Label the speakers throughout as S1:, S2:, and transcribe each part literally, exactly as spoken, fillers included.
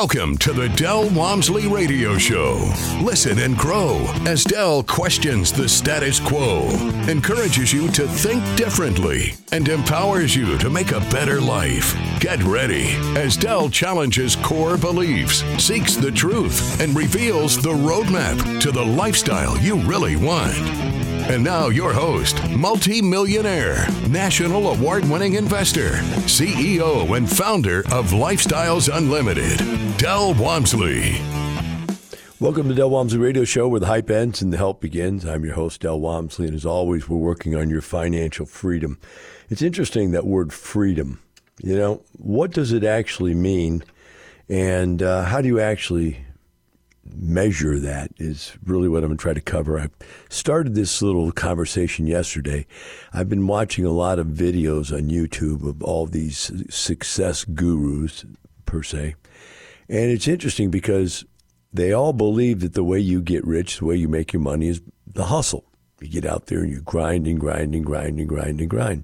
S1: Welcome to the Del Walmsley Radio Show. Listen and grow as Del questions the status quo, encourages you to think differently, and empowers you to make a better life. Get ready as Del challenges core beliefs, seeks the truth, and reveals the roadmap to the lifestyle you really want. And now your host, multi-millionaire, national award-winning investor, C E O and founder of Lifestyles Unlimited, Del Walmsley.
S2: Welcome to Del Walmsley Radio Show, where the hype ends and the help begins. I'm your host, Del Walmsley, and as always, we're working on your financial freedom. It's interesting, that word freedom. You know, what does it actually mean, and uh, how do you actually measure that is really what I'm going to try to cover. I started this little conversation yesterday. I've been watching a lot of videos on YouTube of all these success gurus, per se. And it's interesting because they all believe that the way you get rich, the way you make your money is the hustle. You get out there and you grind and grind and grind and grind and grind.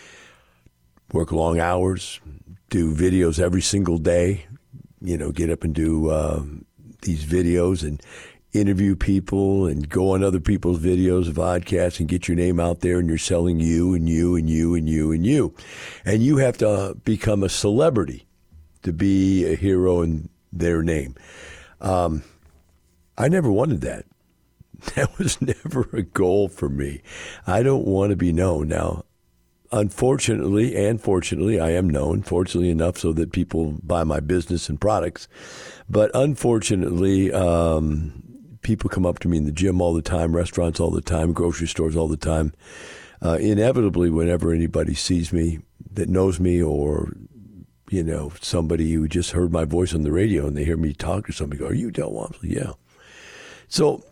S2: Work long hours, do videos every single day, you know, get up and do um, these videos and interview people and go on other people's videos, podcasts, and get your name out there, and you're selling you and you and you and you and you. And you have to become a celebrity to be a hero in their name. Um, I never wanted that. That was never a goal for me. I don't want to be known. Now, unfortunately and fortunately, I am known, fortunately enough so that people buy my business and products. But unfortunately, um, people come up to me in the gym all the time, restaurants all the time, grocery stores all the time. Uh, inevitably, whenever anybody sees me that knows me, or, you know, somebody who just heard my voice on the radio and they hear me talk to somebody, go, "Are you Del Walmsley?" Yeah. So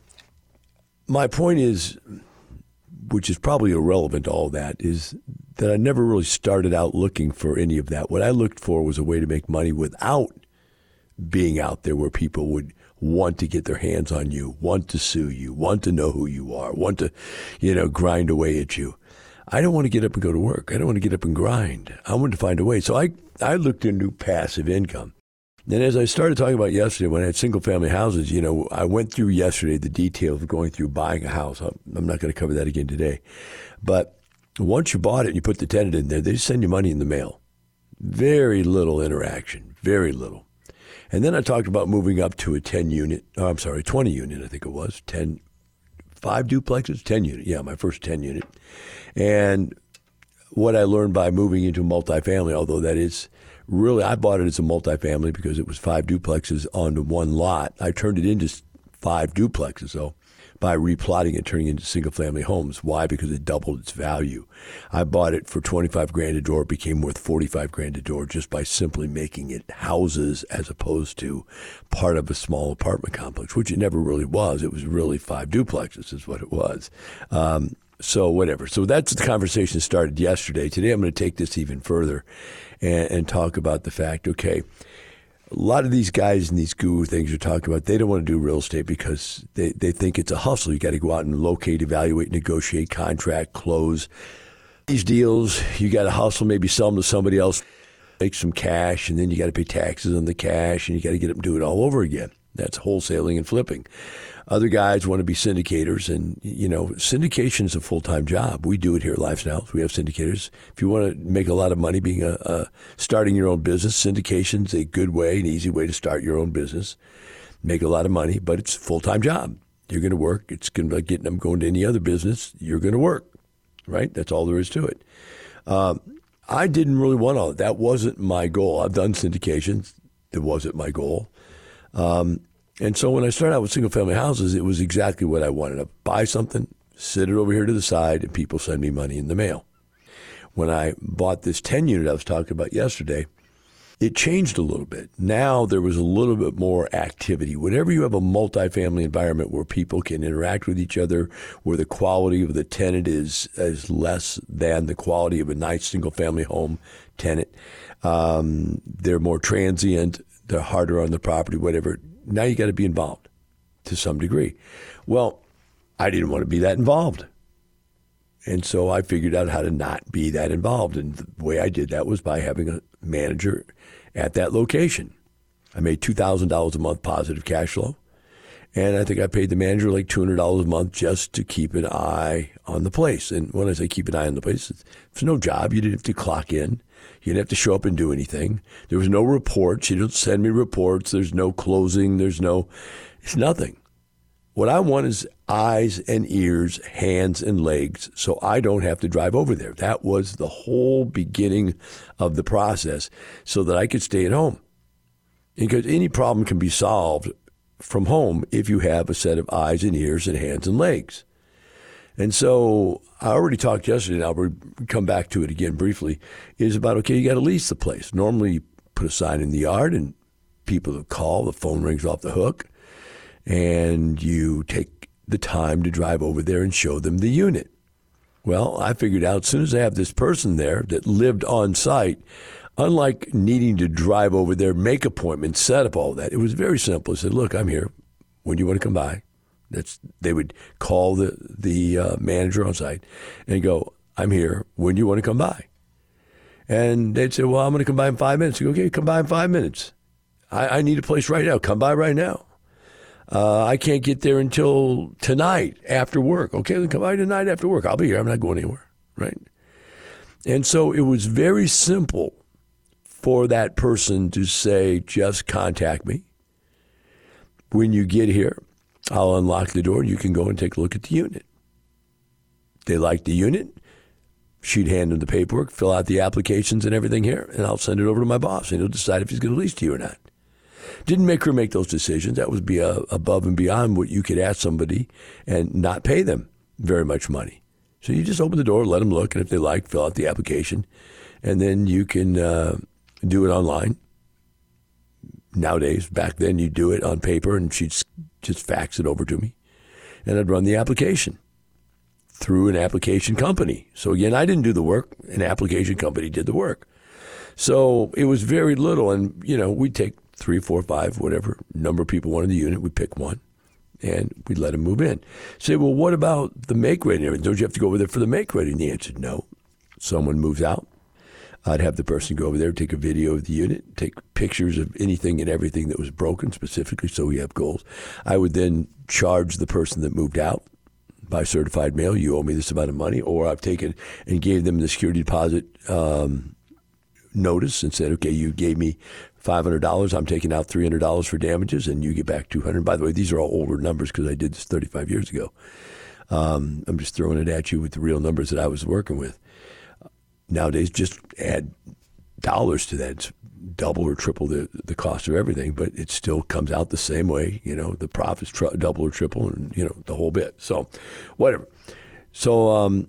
S2: my point is, which is probably irrelevant to all that, is that I never really started out looking for any of that. What I looked for was a way to make money without being out there where people would want to get their hands on you, want to sue you, want to know who you are, want to, you know, grind away at you. I don't want to get up and go to work. I don't want to get up and grind. I want to find a way. So I, I looked into passive income. And as I started talking about yesterday, when I had single-family houses, you know, I went through yesterday the details of going through buying a house. I'm not going to cover that again today. But once you bought it and you put the tenant in there, they just send you money in the mail. Very little interaction, very little. And then I talked about moving up to a ten-unit, oh, I'm sorry, twenty-unit, I think it was, ten, five duplexes, ten-unit, yeah, my first ten-unit. And what I learned by moving into multifamily, although that is really, I bought it as a multifamily because it was five duplexes on one lot. I turned it into five duplexes, so by replotting it, turning it into single-family homes. Why? Because it doubled its value. I bought it for twenty-five grand a door. It became worth forty-five grand a door just by simply making it houses as opposed to part of a small apartment complex, which it never really was. It was really five duplexes is what it was. Um, so whatever. So that's the conversation that started yesterday. Today I'm going to take this even further and, and talk about the fact, okay, a lot of these guys and these guru things you're talking about, they don't want to do real estate because they, they think it's a hustle. You got to go out and locate, evaluate, negotiate, contract, close these deals. You got to hustle, maybe sell them to somebody else, make some cash, and then you got to pay taxes on the cash, and you got to get them to do it all over again. That's wholesaling and flipping. Other guys want to be syndicators, and, you know, syndication is a full-time job. We do it here at Lifestyles. We have syndicators. If you want to make a lot of money being a, a starting your own business, syndication is a good way, an easy way to start your own business, make a lot of money, but it's a full-time job. You're going to work. It's going to be like getting them going to any other business. You're going to work, right? That's all there is to it. Um, I didn't really want all that. That wasn't my goal. I've done syndications. It wasn't my goal. Um, and so when I started out with single-family houses, it was exactly what I wanted. To buy something, sit it over here to the side, and people send me money in the mail. When I bought this ten-unit I was talking about yesterday, it changed a little bit. Now there was a little bit more activity. Whenever you have a multifamily environment where people can interact with each other, where the quality of the tenant is, is less than the quality of a nice single-family home tenant, um, they're more transient, they're harder on the property, whatever. Now you got to be involved to some degree. Well, I didn't want to be that involved. And so I figured out how to not be that involved. And the way I did that was by having a manager at that location. I made two thousand dollars a month positive cash flow. And I think I paid the manager like two hundred dollars a month just to keep an eye on the place. And when I say keep an eye on the place, it's, it's no job. You didn't have to clock in. You didn't have to show up and do anything. There was no reports. You don't send me reports. There's no closing. There's no, it's nothing. What I want is eyes and ears, hands and legs, so I don't have to drive over there. That was the whole beginning of the process so that I could stay at home. Because any problem can be solved from home if you have a set of eyes and ears and hands and legs. And so I already talked yesterday, and I'll come back to it again briefly, is about, okay, you got to lease the place. Normally you put a sign in the yard and people that call, the phone rings off the hook, and you take the time to drive over there and show them the unit. Well, I figured out as soon as I have this person there that lived on site, unlike needing to drive over there, make appointments, set up all that, it was very simple. I said, look, I'm here. When do you want to come by? That's They would call the, the uh, manager on site and go, I'm here. When do you want to come by? And they'd say, well, I'm going to come by in five minutes. You go, okay, come by in five minutes. I, I need a place right now. Come by right now. Uh, I can't get there until tonight after work. Okay, then come by tonight after work. I'll be here. I'm not going anywhere, right? And so it was very simple for that person to say, just contact me. When you get here, I'll unlock the door and you can go and take a look at the unit. They like the unit. She'd hand them the paperwork, fill out the applications and everything here, and I'll send it over to my boss, and he'll decide if he's going to lease to you or not. Didn't make her make those decisions. That would be a, above and beyond what you could ask somebody and not pay them very much money. So you just open the door, let them look, and if they like, fill out the application, and then you can uh, do it online. Nowadays, back then, you do it on paper, and she'd just fax it over to me, and I'd run the application through an application company. So again, I didn't do the work. An application company did the work. So it was very little, and you know, we'd take three, four, five, whatever number of people wanted the unit, we'd pick one, and we'd let them move in. Say, well, what about the make ready? Don't you have to go over there for the make ready? And the answer, no. Someone moves out. I'd have the person go over there, take a video of the unit, take pictures of anything and everything that was broken specifically so we have goals. I would then charge the person that moved out by certified mail, you owe me this amount of money, or I've taken and gave them the security deposit um, notice and said, okay, you gave me five hundred dollars, I'm taking out three hundred dollars for damages, and you get back two hundred dollars. By the way, these are all older numbers because I did this thirty-five years ago. Um, I'm just throwing it at you with the real numbers that I was working with. Nowadays, just add dollars to that. It's double or triple the, the cost of everything, but it still comes out the same way. You know, the profits tr- double or triple, and, you know, the whole bit. So, whatever. So, um,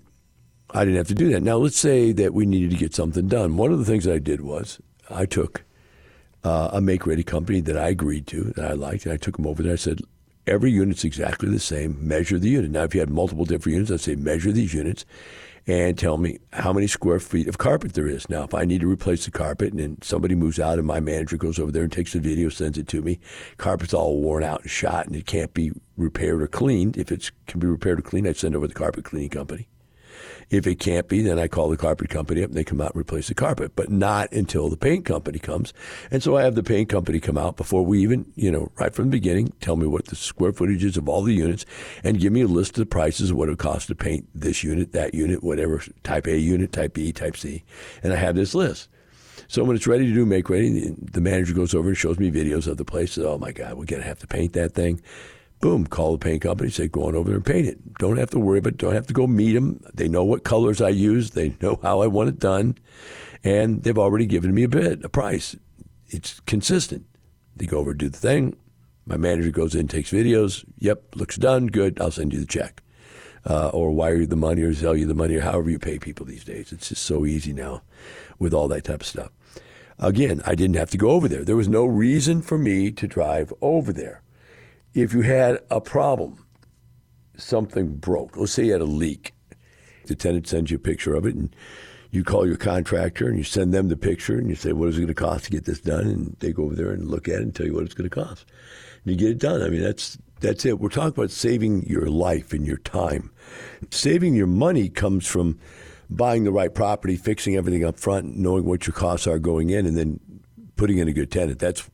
S2: I didn't have to do that. Now, let's say that we needed to get something done. One of the things that I did was I took uh, a make-ready company that I agreed to, that I liked, and I took them over there. I said, every unit's exactly the same. Measure the unit. Now, if you had multiple different units, I'd say measure these units and tell me how many square feet of carpet there is. Now, if I need to replace the carpet and then somebody moves out and my manager goes over there and takes the video, sends it to me, carpet's all worn out and shot and it can't be repaired or cleaned. If it can be repaired or cleaned, I'd send it over to the carpet cleaning company. If it can't be, then I call the carpet company up and they come out and replace the carpet, but not until the paint company comes. And so I have the paint company come out before we even, you know, right from the beginning, tell me what the square footage is of all the units and give me a list of the prices of what it would cost to paint this unit, that unit, whatever, type A unit, type B, type C. And I have this list. So when it's ready to do make ready, the manager goes over and shows me videos of the place. Oh my God, we're going to have to paint that thing. Boom, call the paint company, say, go on over there and paint it. Don't have to worry about it. Don't have to go meet them. They know what colors I use. They know how I want it done. And they've already given me a bid, a price. It's consistent. They go over and do the thing. My manager goes in, takes videos. Yep, looks done. Good. I'll send you the check. Uh, or wire you the money or sell you the money or however you pay people these days. It's just so easy now with all that type of stuff. Again, I didn't have to go over there. There was no reason for me to drive over there. If you had a problem, something broke, let's say you had a leak, the tenant sends you a picture of it and you call your contractor and you send them the picture and you say, what is it going to cost to get this done? And they go over there and look at it and tell you what it's going to cost. And you get it done. I mean, that's that's it. We're talking about saving your life and your time. Saving your money comes from buying the right property, fixing everything up front, knowing what your costs are going in, and then putting in a good tenant. That's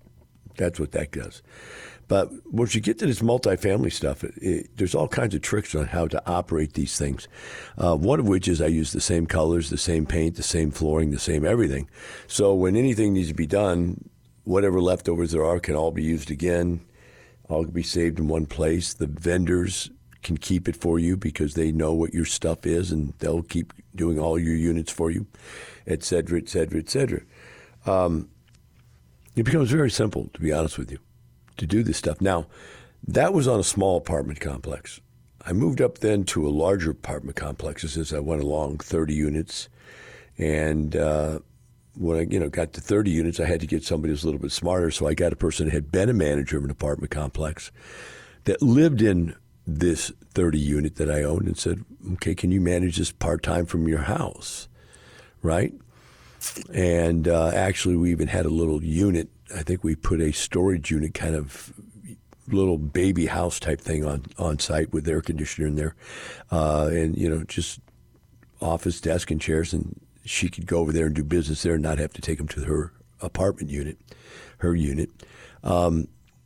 S2: That's what that does. But once you get to this multifamily stuff, it, it, there's all kinds of tricks on how to operate these things. Uh, one of which is I use the same colors, the same paint, the same flooring, the same everything. So when anything needs to be done, whatever leftovers there are can all be used again, all can be saved in one place. The vendors can keep it for you because they know what your stuff is, and they'll keep doing all your units for you, et cetera, et cetera, et cetera. Um, it becomes very simple, to be honest with you, to do this stuff. Now, that was on a small apartment complex. I moved up then to a larger apartment complexes as I went along, thirty units. And uh, when I you know, got to thirty units, I had to get somebody who's a little bit smarter. So I got a person that had been a manager of an apartment complex that lived in this thirty unit that I owned and said, okay, can you manage this part-time from your house, right? And uh, actually, we even had a little unit. I think we put a storage unit, kind of little baby house type thing on, on site with air conditioner in there. Uh, and, you know, just office desk and chairs. And she could go over there and do business there and not have to take them to her apartment unit, her unit. Um,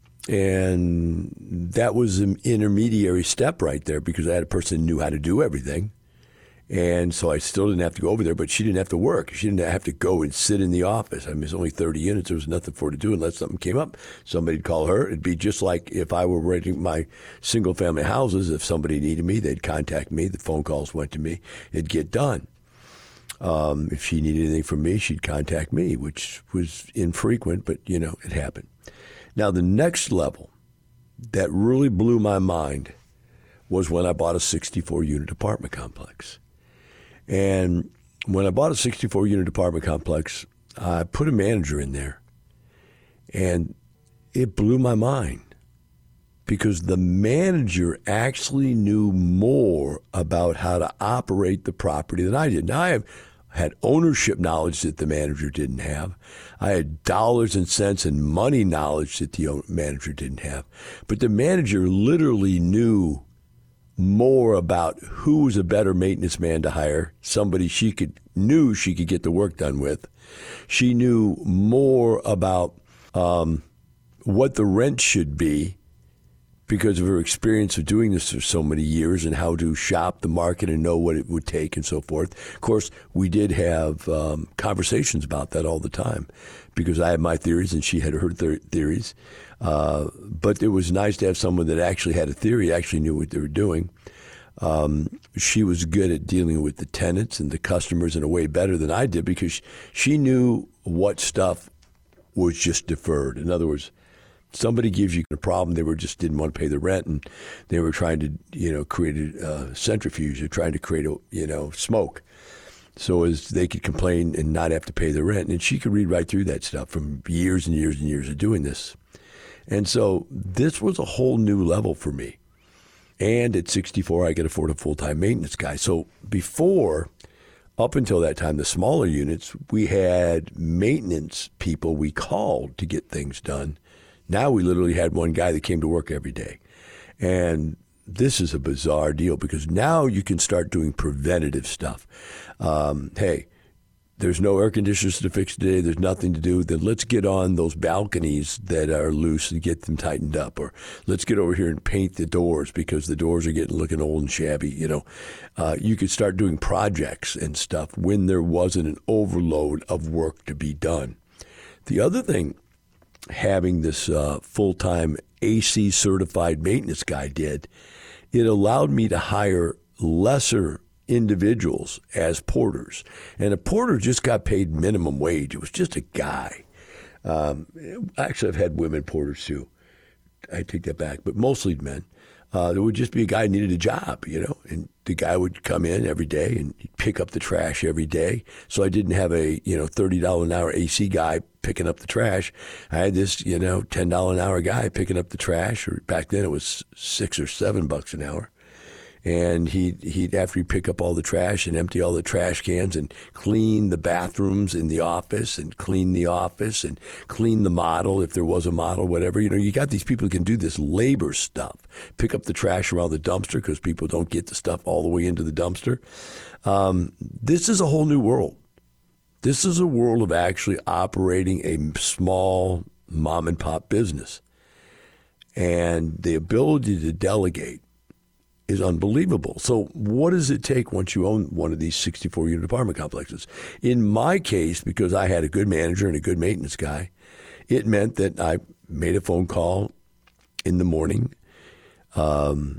S2: and that was an intermediary step right there because I had a person who knew how to do everything. And so I still didn't have to go over there, but she didn't have to work. She didn't have to go and sit in the office. I mean, it's only thirty units. There was nothing for her to do unless something came up. Somebody'd call her. It'd be just like if I were renting my single-family houses. If somebody needed me, they'd contact me. The phone calls went to me. It'd get done. Um, if she needed anything from me, she'd contact me, which was infrequent, but, you know, it happened. Now, the next level that really blew my mind was when I bought a sixty-four unit apartment complex. And when I bought a sixty-four unit apartment complex, I put a manager in there, and it blew my mind because the manager actually knew more about how to operate the property than I did. Now, I have had ownership knowledge that the manager didn't have. I had dollars and cents and money knowledge that the manager didn't have. But the manager literally knew more about who was a better maintenance man to hire, somebody she could knew she could get the work done with. She knew more about um, what the rent should be because of her experience of doing this for so many years and how to shop the market and know what it would take and so forth. Of course, we did have um, conversations about that all the time because I had my theories and she had her th- theories. Uh, but it was nice to have someone that actually had a theory, actually knew what they were doing. Um, she was good at dealing with the tenants and the customers in a way better than I did because she knew what stuff was just deferred. In other words, somebody gives you a problem, they were just didn't want to pay the rent, and they were trying to, you know, create a uh, centrifuge. They're trying to create a, you know, smoke, so as they could complain and not have to pay the rent. And she could read right through that stuff from years and years and years of doing this. And so this was a whole new level for me. And at sixty-four, I could afford a full-time maintenance guy. So before, up until that time, the smaller units, we had maintenance people we called to get things done. Now we literally had one guy that came to work every day. And this is a bizarre deal because now you can start doing preventative stuff. Um, hey, there's no air conditioners to fix today. There's nothing to do. Then let's get on those balconies that are loose and get them tightened up. Or let's get over here and paint the doors because the doors are getting looking old and shabby. You know, uh, you could start doing projects and stuff when there wasn't an overload of work to be done. The other thing having this uh, full-time A C certified maintenance guy did, it allowed me to hire lesser individuals as porters. And a porter just got paid minimum wage. It was just a guy. Um, actually, I've had women porters too. I take that back, but mostly men. Uh, there would just be a guy who needed a job, you know, and the guy would come in every day and pick up the trash every day. So I didn't have a, you know, thirty dollars an hour A C guy picking up the trash. I had this, you know, ten dollars an hour guy picking up the trash, or back then it was six or seven bucks an hour. And he'd, he'd, after he'd pick up all the trash and empty all the trash cans and clean the bathrooms in the office and clean the office and clean the model, if there was a model, whatever. You know, you got these people who can do this labor stuff, pick up the trash around the dumpster because people don't get the stuff all the way into the dumpster. Um, this is a whole new world. This is a world of actually operating a small mom and pop business. And the ability to delegate is unbelievable. So what does it take once you own one of these sixty-four unit apartment complexes? In my case, because I had a good manager and a good maintenance guy, it meant that I made a phone call in the morning um,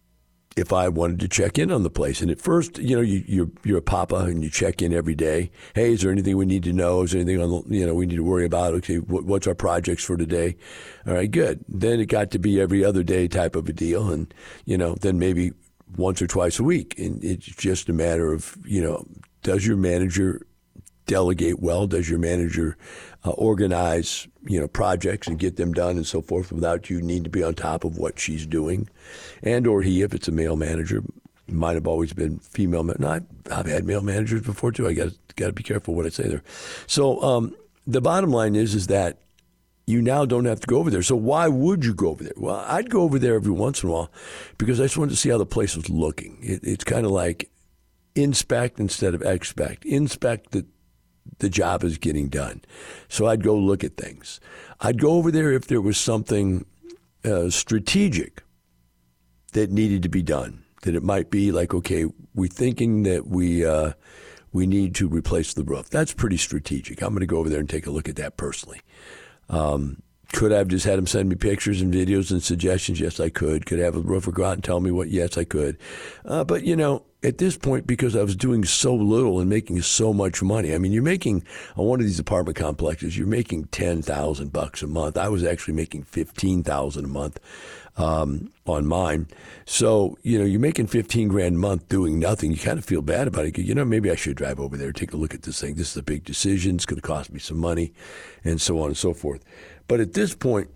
S2: if I wanted to check in on the place. And at first, you know, you, you're, you're a papa and you check in every day. Hey, is there anything we need to know? Is there anything on the, you know, we need to worry about? Okay, what's our projects for today? All right, good. Then it got to be every other day type of a deal. And, you know, then maybe once or twice a week. And it's just a matter of, you know, does your manager delegate well? Does your manager uh, organize, you know, projects and get them done and so forth without you need to be on top of what she's doing? And or he, if it's a male manager, might have always been female. No, I've, I've had male managers before too. I got got to be careful what I say there. So um, the bottom line is is that you now don't have to go over there. So why would you go over there? Well, I'd go over there every once in a while because I just wanted to see how the place was looking. It, it's kind of like inspect instead of expect. Inspect that the job is getting done. So I'd go look at things. I'd go over there if there was something uh, strategic that needed to be done. That it might be like, okay, we're thinking that we uh, we need to replace the roof. That's pretty strategic. I'm going to go over there and take a look at that personally. Um, could I have just had him send me pictures and videos and suggestions? Yes, I could. Could I have a roofer go out and tell me what? Yes, I could. Uh, but, you know, at this point, because I was doing so little and making so much money, I mean, you're making, on one of these apartment complexes, you're making ten thousand bucks a month. I was actually making fifteen thousand a month um, on mine. So, you know, you're making fifteen grand a month doing nothing. You kind of feel bad about it. You know, maybe I should drive over there, take a look at this thing. This is a big decision. It's going to cost me some money and so on and so forth. But at this point,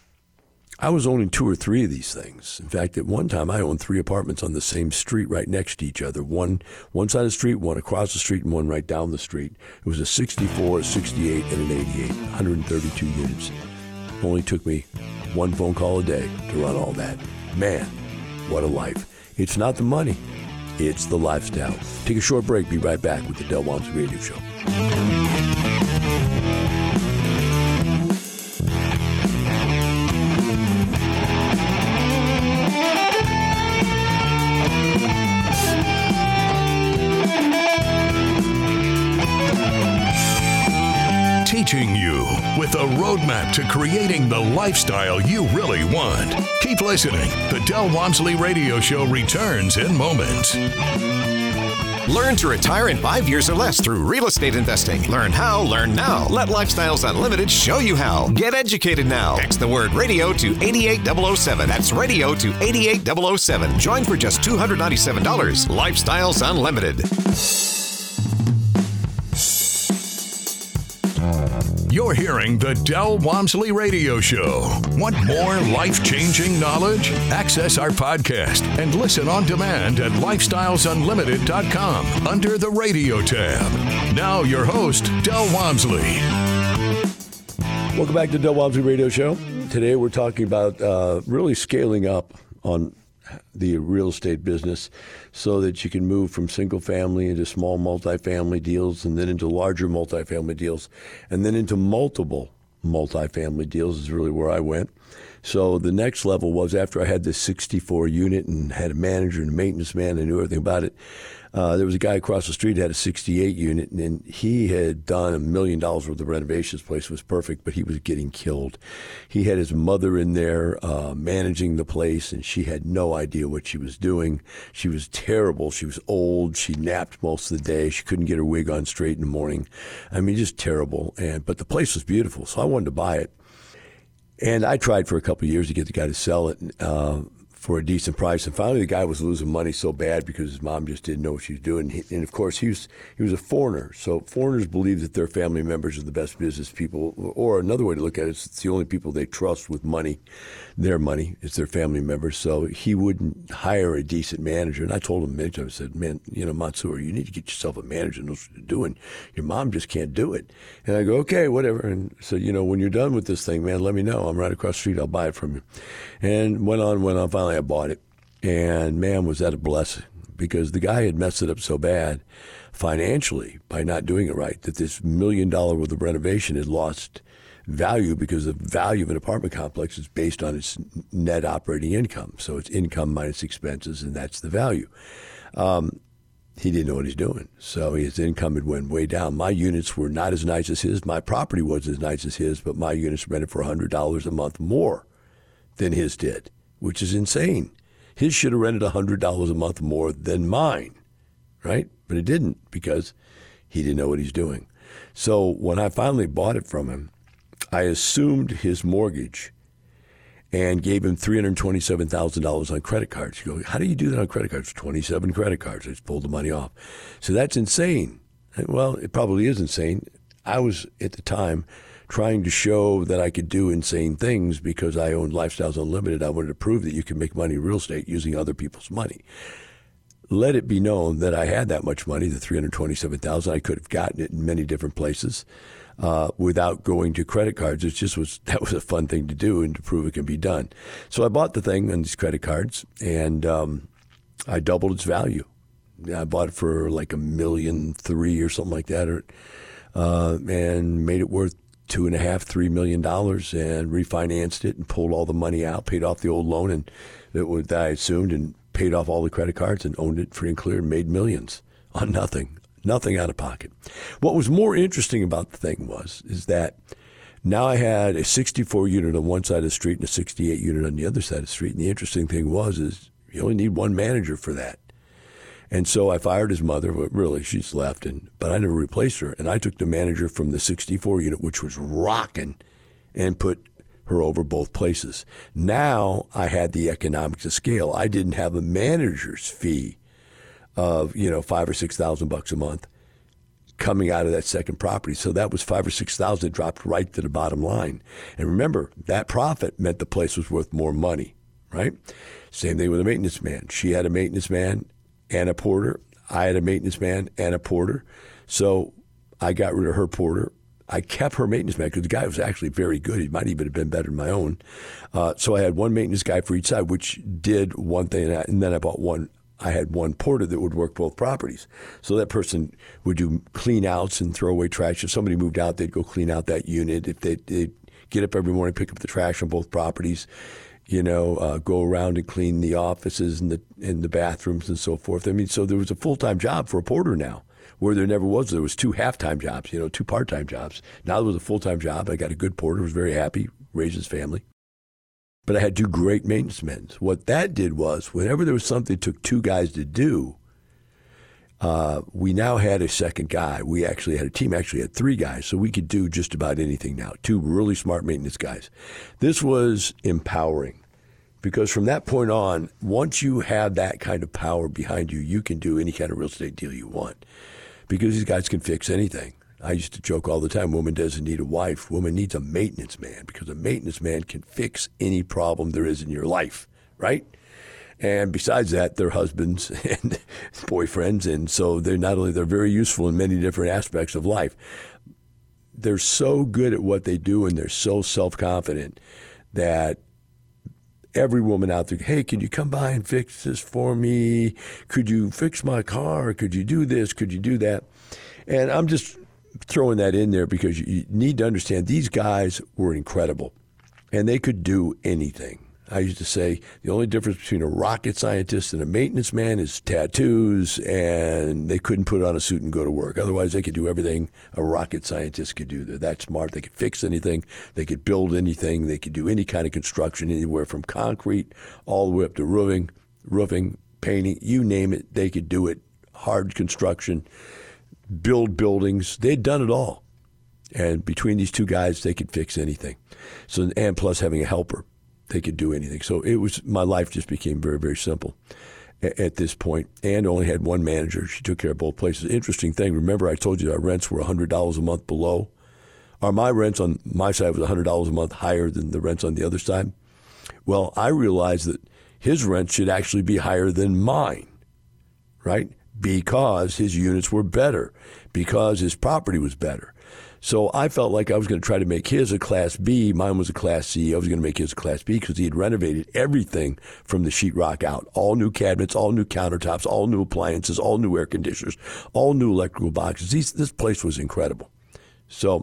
S2: I was owning two or three of these things. In fact, at one time, I owned three apartments on the same street right next to each other. One one side of the street, one across the street, and one right down the street. It was a sixty-four, a sixty-eight, and an eighty-eight, one hundred thirty-two units. Only took me one phone call a day to run all that. Man, what a life. It's not the money. It's the lifestyle. Take a short break. Be right back with the Del Walmsley Radio Show.
S1: Teaching you with a roadmap to creating the lifestyle you really want. Keep listening. The Del Walmsley Radio Show returns in moments.
S3: Learn to retire in five years or less through real estate investing. Learn how, learn now. Let Lifestyles Unlimited show you how. Get educated now. Text the word radio to eight eight zero zero seven. That's radio to eight eight zero zero seven. Join for just two hundred ninety-seven dollars. Lifestyles Unlimited.
S1: You're hearing the Del Walmsley Radio Show. Want more life-changing knowledge? Access our podcast and listen on demand at lifestyles unlimited dot com under the radio tab. Now your host, Del Walmsley.
S2: Welcome back to the Del Walmsley Radio Show. Today we're talking about uh, really scaling up on the real estate business so that you can move from single family into small multifamily deals and then into larger multifamily deals and then into multiple multifamily deals is really where I went. So the next level was after I had this sixty-four unit and had a manager and a maintenance man and knew everything about it. Uh, there was a guy across the street who had a sixty-eight unit, and he had done a million dollars worth of renovations. The place was perfect, but he was getting killed. He had his mother in there uh, managing the place, and she had no idea what she was doing. She was terrible. She was old. She napped most of the day. She couldn't get her wig on straight in the morning. I mean, just terrible. And but the place was beautiful, so I wanted to buy it. And I tried for a couple of years to get the guy to sell it uh, for a decent price. And finally, the guy was losing money so bad because his mom just didn't know what she was doing. He, and, of course, he was he was a foreigner. So foreigners believe that their family members are the best business people. Or another way to look at it is it's the only people they trust with money, their money. It's their family members. So he wouldn't hire a decent manager. And I told him many times, I said, man, you know, Mansour, you need to get yourself a manager who knows what you're doing. Your mom just can't do it. And I go, okay, whatever. And so, you know, when you're done with this thing, man, let me know. I'm right across the street. I'll buy it from you. And went on, went on. Finally, I bought it. And, man, was that a blessing. Because the guy had messed it up so bad financially by not doing it right that this million dollar worth of renovation had lost value because the value of an apartment complex is based on its net operating income. So it's income minus expenses, and that's the value. Um, he didn't know what he's doing. So his income had went way down. My units were not as nice as his. My property wasn't as nice as his, but my units rented for one hundred dollars a month more than his did, which is insane. His should have rented one hundred dollars a month more than mine, right? But it didn't because he didn't know what he's doing. So when I finally bought it from him, I assumed his mortgage and gave him three hundred twenty-seven thousand dollars on credit cards. You go, how do you do that on credit cards? twenty-seven credit cards. I just pulled the money off. So that's insane. Well, it probably is insane. I was, at the time, trying to show that I could do insane things because I owned Lifestyles Unlimited. I wanted to prove that you can make money in real estate using other people's money. Let it be known that I had that much money, the three hundred twenty-seven thousand dollars. I could have gotten it in many different places uh, without going to credit cards. It just was, that was a fun thing to do and to prove it can be done. So I bought the thing on these credit cards, and um, I doubled its value. I bought it for like a million three or something like that, or, uh, and made it worth two and a half, three million dollars, and refinanced it and pulled all the money out, paid off the old loan and that, would, that I assumed, and paid off all the credit cards and owned it free and clear and made millions on nothing, nothing out of pocket. What was more interesting about the thing was, is that now I had a sixty-four unit on one side of the street and a sixty-eight unit on the other side of the street. And the interesting thing was, is you only need one manager for that. And so I fired his mother, but really she's left, and but I never replaced her. And I took the manager from the sixty-four unit, which was rocking, and put her over both places. Now I had the economics of scale. I didn't have a manager's fee of, you know, five or six thousand bucks a month coming out of that second property. So that was five or six thousand that dropped right to the bottom line. And remember, that profit meant the place was worth more money, right? Same thing with a maintenance man. She had a maintenance man and a porter. I had a maintenance man and a porter. So I got rid of her porter. I kept her maintenance man because the guy was actually very good. He might even have been better than my own. Uh, so I had one maintenance guy for each side, which did one thing. And, I, and then I bought one. I had one porter that would work both properties. So that person would do clean outs and throw away trash. If somebody moved out, they'd go clean out that unit. If they, they'd get up every morning, pick up the trash on both properties, you know, uh, go around and clean the offices and the and the bathrooms and so forth. I mean, so there was a full-time job for a porter now, where there never was. There was two half-time jobs, you know, two part-time jobs. Now there was a full-time job. I got a good porter, was very happy, raised his family. But I had two great maintenance men. What that did was, whenever there was something it took two guys to do, uh, we now had a second guy. We actually had a team, actually had three guys, so we could do just about anything now. Two really smart maintenance guys. This was empowering. Because from that point on, once you have that kind of power behind you, you can do any kind of real estate deal you want. Because these guys can fix anything. I used to joke all the time, woman doesn't need a wife. Woman needs a maintenance man, because a maintenance man can fix any problem there is in your life, right? And besides that, they're husbands and boyfriends. And so they're not only, they're very useful in many different aspects of life. They're so good at what they do, and they're so self-confident that every woman out there, hey, can you come by and fix this for me? Could you fix my car? Could you do this? Could you do that? And I'm just throwing that in there because you need to understand these guys were incredible, and they could do anything. I used to say the only difference between a rocket scientist and a maintenance man is tattoos, and they couldn't put on a suit and go to work. Otherwise, they could do everything a rocket scientist could do. They're that smart. They could fix anything. They could build anything. They could do any kind of construction, anywhere from concrete all the way up to roofing, roofing, painting, you name it. They could do it. Hard construction, build buildings. They'd done it all. And between these two guys, they could fix anything. So, and plus having a helper. They could do anything. So it was, my life just became very, very simple at, at this point, and only had one manager. She took care of both places. Interesting thing, remember I told you our rents were one hundred dollars a month below? Or my rents on my side was one hundred dollars a month higher than the rents on the other side. Well, I realized that his rent should actually be higher than mine, right? Because his units were better, because his property was better. So I felt like I was going to try to make his a Class B. Mine was a Class C. I was going to make his a Class B because he had renovated everything from the sheetrock out. All new cabinets, all new countertops, all new appliances, all new air conditioners, all new electrical boxes. These, this place was incredible. So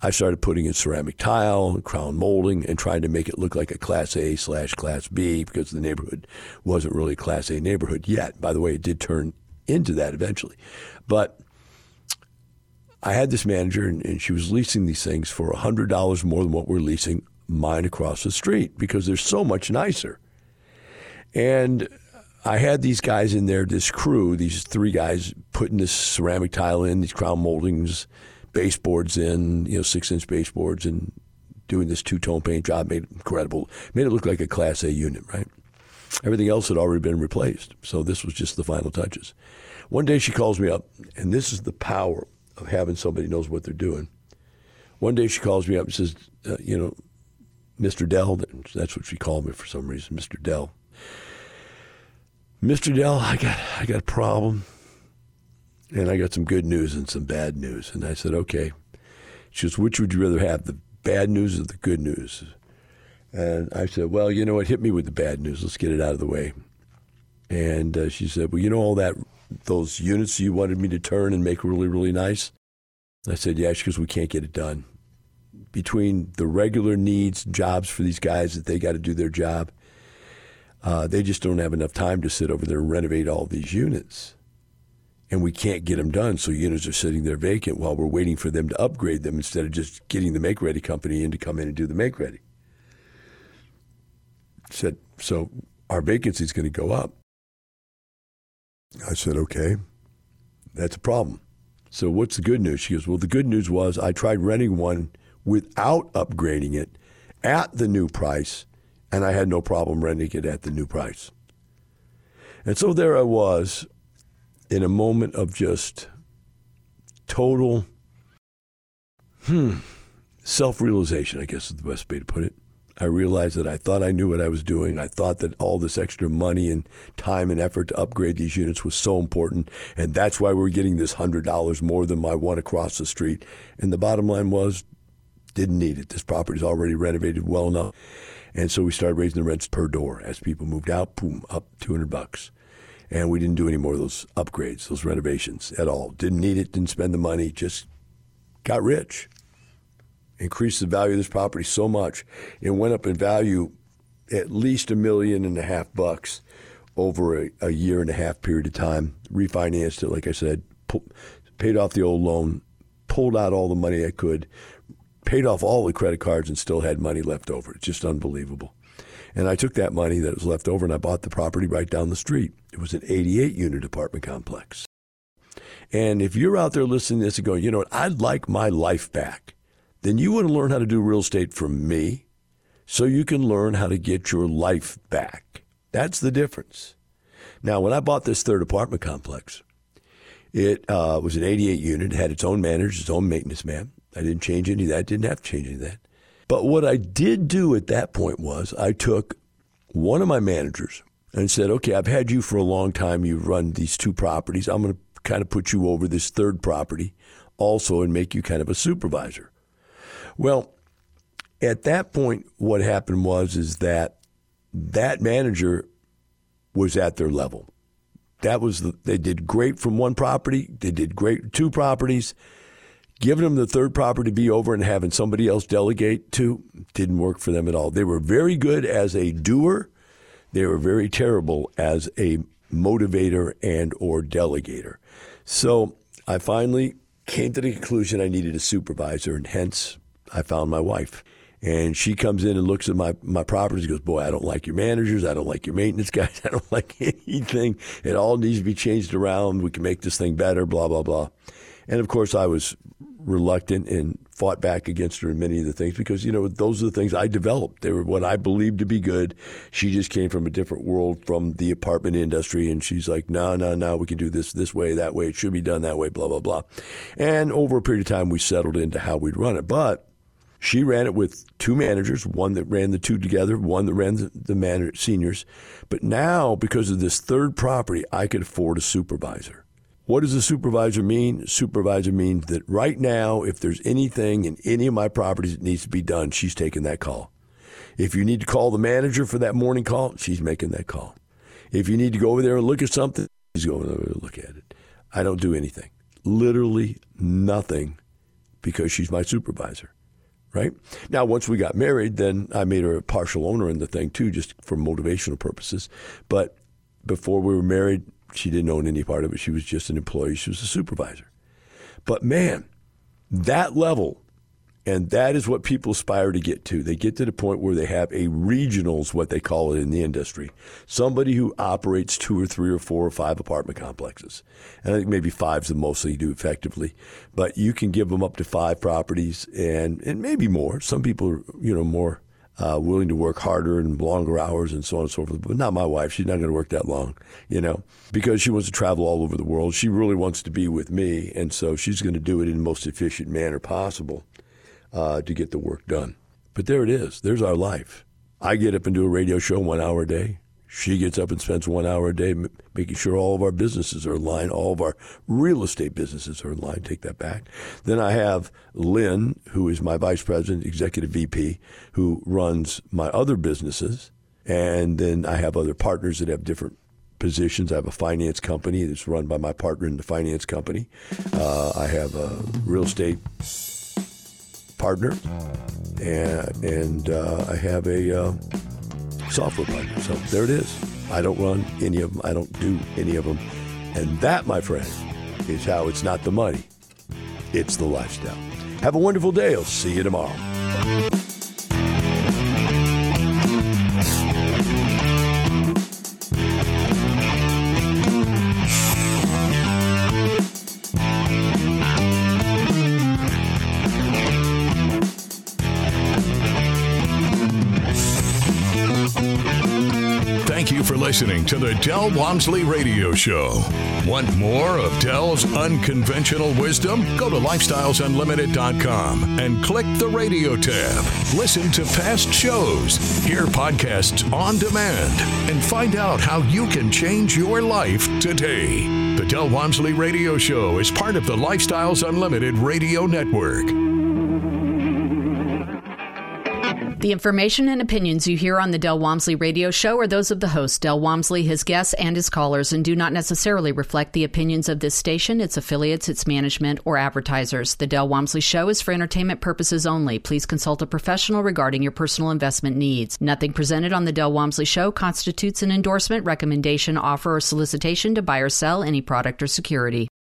S2: I started putting in ceramic tile and crown molding and trying to make it look like a Class A slash Class B because the neighborhood wasn't really a Class A neighborhood yet. By the way, it did turn into that eventually. But I had this manager, and, and she was leasing these things for one hundred dollars more than what we're leasing mine across the street because they're so much nicer. And I had these guys in there, this crew, these three guys putting this ceramic tile in, these crown moldings, baseboards in, you know, six-inch baseboards, and doing this two-tone paint job. Made it incredible. Made it look like a Class A unit, right? Everything else had already been replaced, so this was just the final touches. One day she calls me up, and this is the power of having somebody who knows what they're doing. One day she calls me up and says, uh, you know, Mister Dell, that's what she called me for some reason, Mister Dell. Mister Dell, I got I got a problem. And I got some good news and some bad news. And I said, okay. She goes, which would you rather have, the bad news or the good news? And I said, well, you know what, hit me with the bad news. Let's get it out of the way. And uh, she said, well, you know all that, those units you wanted me to turn and make really, really nice? I said, yeah. She goes, we can't get it done. Between the regular needs, jobs for these guys that they got to do their job, uh, they just don't have enough time to sit over there and renovate all these units. And we can't get them done, so units are sitting there vacant while we're waiting for them to upgrade them instead of just getting the make-ready company in to come in and do the make-ready. Said, so our vacancy is going to go up. I said, okay, that's a problem. So what's the good news? She goes, well, the good news was I tried renting one without upgrading it at the new price, and I had no problem renting it at the new price. And so there I was, in a moment of just total hmm, self-realization, I guess is the best way to put it. I realized that I thought I knew what I was doing. I thought that all this extra money and time and effort to upgrade these units was so important, and that's why we're getting this one hundred dollars more than my one across the street. And the bottom line was, didn't need it. This property's already renovated well enough. And so we started raising the rents per door. As people moved out, boom, up two hundred bucks. And we didn't do any more of those upgrades, those renovations at all. Didn't need it, didn't spend the money, just got rich. Increased the value of this property so much. It went up in value at least a million and a half bucks over a, a year and a half period of time. Refinanced it, like I said, pull, paid off the old loan, pulled out all the money I could, paid off all the credit cards and still had money left over. It's just unbelievable. And I took that money that was left over and I bought the property right down the street. It was an eighty-eight unit apartment complex. And if you're out there listening to this and going, you know what, I'd like my life back, then you want to learn how to do real estate from me so you can learn how to get your life back. That's the difference. Now, when I bought this third apartment complex, it uh, was an eighty-eight unit, it had its own manager, its own maintenance man. I didn't change any of that, didn't have to change any of that. But what I did do at that point was I took one of my managers and said, okay, I've had you for a long time. You've run these two properties. I'm going to kind of put you over this third property also and make you kind of a supervisor. Well, at that point, what happened was is that that manager was at their level. That was the, they did great from one property. They did great two properties. Giving them the third property to be over and having somebody else delegate to didn't work for them at all. They were very good as a doer. They were very terrible as a motivator and or delegator. So I finally came to the conclusion I needed a supervisor, and hence I found my wife. And she comes in and looks at my, my properties and goes, boy, I don't like your managers. I don't like your maintenance guys. I don't like anything. It all needs to be changed around. We can make this thing better, blah, blah, blah. And, of course, I was reluctant and fought back against her in many of the things because, you know, those are the things I developed. They were what I believed to be good. She just came from a different world from the apartment industry, and she's like, no, no, no, we can do this this way, that way. It should be done that way, blah, blah, blah. And over a period of time, we settled into how we'd run it. But she ran it with two managers, one that ran the two together, one that ran the, the manager, seniors. But now, because of this third property, I could afford a supervisor. What does a supervisor mean? Supervisor means that right now, if there's anything in any of my properties that needs to be done, she's taking that call. If you need to call the manager for that morning call, she's making that call. If you need to go over there and look at something, she's going over to look at it. I don't do anything. Literally nothing because she's my supervisor, right? Now, once we got married, then I made her a partial owner in the thing too, just for motivational purposes. But before we were married, she didn't own any part of it. She was just an employee. She was a supervisor. But man, that level, and that is what people aspire to get to. They get to the point where they have a regionals, what they call it in the industry. Somebody who operates two or three or four or five apartment complexes. And I think maybe five's the most they do effectively. But you can give them up to five properties and, and maybe more. Some people are, you know, more Uh, willing to work harder and longer hours and so on and so forth. But not my wife. She's not going to work that long, you know, because she wants to travel all over the world. She really wants to be with me, and so she's going to do it in the most efficient manner possible uh, to get the work done. But there it is. There's our life. I get up and do a radio show one hour a day. She gets up and spends one hour a day m- making sure all of our businesses are in line, all of our real estate businesses are in line. Take that back. Then I have Lynn, who is my vice president, executive V P, who runs my other businesses. And then I have other partners that have different positions. I have a finance company that's run by my partner in the finance company. Uh, I have a real estate partner, and, and uh, I have a uh, software partner. So there it is. I don't run any of them. I don't do any of them. And that, my friend, is how it's not the money. It's the lifestyle. Have a wonderful day. I'll see you tomorrow.
S1: Thank you for listening to the Del Walmsley Radio Show. Want more of Del's unconventional wisdom? Go to lifestyles unlimited dot com and click the radio tab. Listen to past shows, hear podcasts on demand, and find out how you can change your life today. The Del Walmsley Radio Show is part of the Lifestyles Unlimited Radio Network.
S4: The information and opinions you hear on the Del Walmsley Radio Show are those of the host, Del Walmsley, his guests, and his callers, and do not necessarily reflect the opinions of this station, its affiliates, its management, or advertisers. The Del Walmsley Show is for entertainment purposes only. Please consult a professional regarding your personal investment needs. Nothing presented on the Del Walmsley Show constitutes an endorsement, recommendation, offer, or solicitation to buy or sell any product or security.